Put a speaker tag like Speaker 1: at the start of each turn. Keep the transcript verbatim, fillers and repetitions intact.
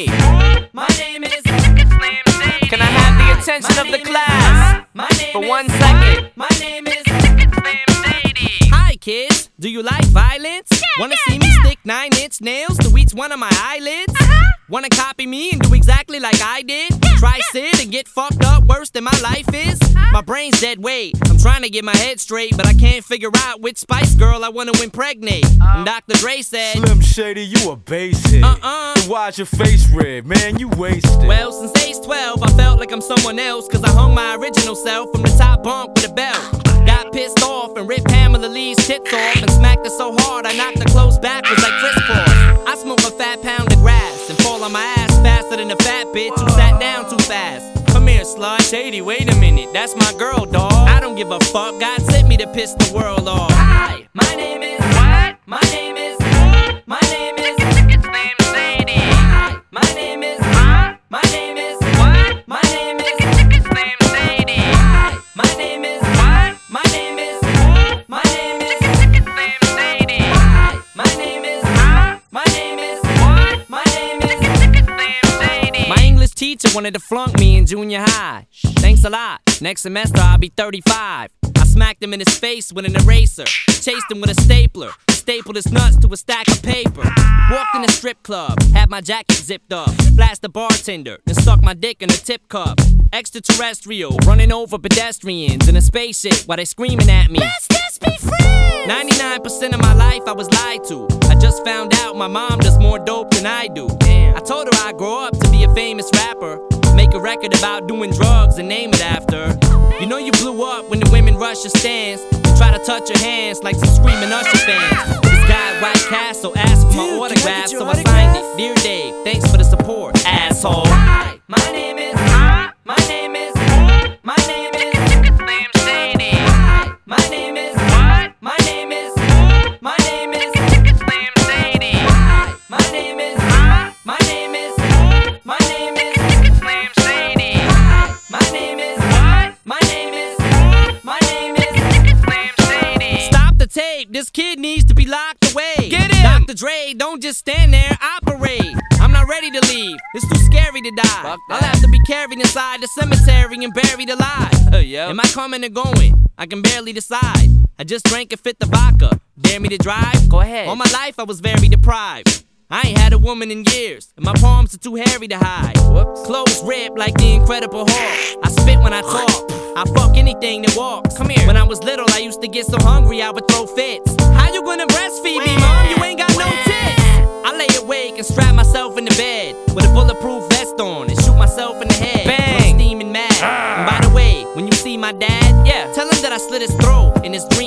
Speaker 1: My name is Slim Shady.
Speaker 2: Can I have the attention of the class for one second?
Speaker 1: My name is Slim Shady.
Speaker 2: Hi kids, do you like violence?
Speaker 3: Yeah,
Speaker 2: Wanna
Speaker 3: yeah,
Speaker 2: see me
Speaker 3: yeah.
Speaker 2: stick nine inch nails to each one of my eyelids?
Speaker 3: Uh-huh.
Speaker 2: Wanna copy me and do exactly like I did?
Speaker 3: Yeah,
Speaker 2: Try
Speaker 3: yeah.
Speaker 2: sit and get fucked up worse than my life is?
Speaker 3: Uh-huh.
Speaker 2: My brain's dead weight. I'm trying to get my head straight, but I can't figure out which Spice Girl I wanna impregnate. And Doctor Dre said,
Speaker 4: Slim Shady, you a base hit.
Speaker 2: Uh-uh.
Speaker 4: So why's your face red? Man, you wasted.
Speaker 2: well, since age twelve, I felt like I'm someone else, cause I hung my original self from the top bunk with a belt. Got pissed off and ripped Pamela Lee's tits off and smacked her so hard I knocked her clothes backwards like crisscross. I smoke a fat pound of grass and fall on my ass faster than a fat bitch who sat down too fast. Come here, slut. Shady, wait a minute, that's my girl, dawg. I don't give a fuck, God sent me to piss the world off.
Speaker 1: Hi, my name is what? My name is My name is Slim Shady. Hi, my name is My name is what? My name is Slim Shady. Hi, my name is what? My name is My name is Slim Shady. Hi, my name is My name is what? My name is Slim Shady.
Speaker 2: My English teacher wanted to flunk me in junior high. Thanks a lot. Next semester I'll be thirty-five. I smacked him in his face with an eraser. Chased him with a stapler. Stapled his nuts to a stack of paper. Walked in a strip club. Had my jacket zipped up. Flashed the bartender. And stuck my dick in a tip cup. Extraterrestrial. Running over pedestrians in a spaceship while they screaming at me.
Speaker 3: Let's just be friends.
Speaker 2: ninety-nine percent of my life I was lied to. I just found out my mom does more dope than I do. Damn. I told her I'd grow up to be a famous rapper. Make a record about doing drugs and name it after. You know you blew up when the women rush your stands and try to touch your hands like some screaming Usher fans. This guy at White Castle asked for my
Speaker 1: Dude, can I
Speaker 2: autograph,
Speaker 1: get your
Speaker 2: so I
Speaker 1: autograph?
Speaker 2: signed it. Dear Dave, thanks for the support, asshole.
Speaker 1: Hi, my name is My name is My name is Slim Shady. Hi, my name is what? My name is My name is Slim Shady. Hi, my name is My name is My name is Slim Shady. Hi, my name is what? My name is My name is Slim Shady.
Speaker 2: Stop the tape, this kid needs to be locked away.
Speaker 1: Get him!
Speaker 2: Doctor Dre, don't just stand there, operate. I'm not ready to leave, it's too scary to die.
Speaker 1: Fuck
Speaker 2: I'll
Speaker 1: that.
Speaker 2: have to be carried inside the cemetery and buried alive.
Speaker 1: Uh, yeah.
Speaker 2: Am I coming or going? I can barely decide. I just drank and fit the vodka. Dare me to drive?
Speaker 1: Go ahead.
Speaker 2: All my life I was very deprived. I ain't had a woman in years, and my palms are too hairy to hide.
Speaker 1: Whoops.
Speaker 2: Clothes ripped like the Incredible Hulk. I spit when I talk. I fuck anything that walks.
Speaker 1: Come here.
Speaker 2: When I was little, I used to get so hungry I would throw fits. How you gonna breastfeed me, mom? You ain't got no tits. I lay awake and strap myself in the bed with a bulletproof vest on and shoot myself in the head.
Speaker 1: Bang.
Speaker 2: I'm steaming mad. And by the way, when you see my dad,
Speaker 1: Yeah.
Speaker 2: tell him that I slit his throat in his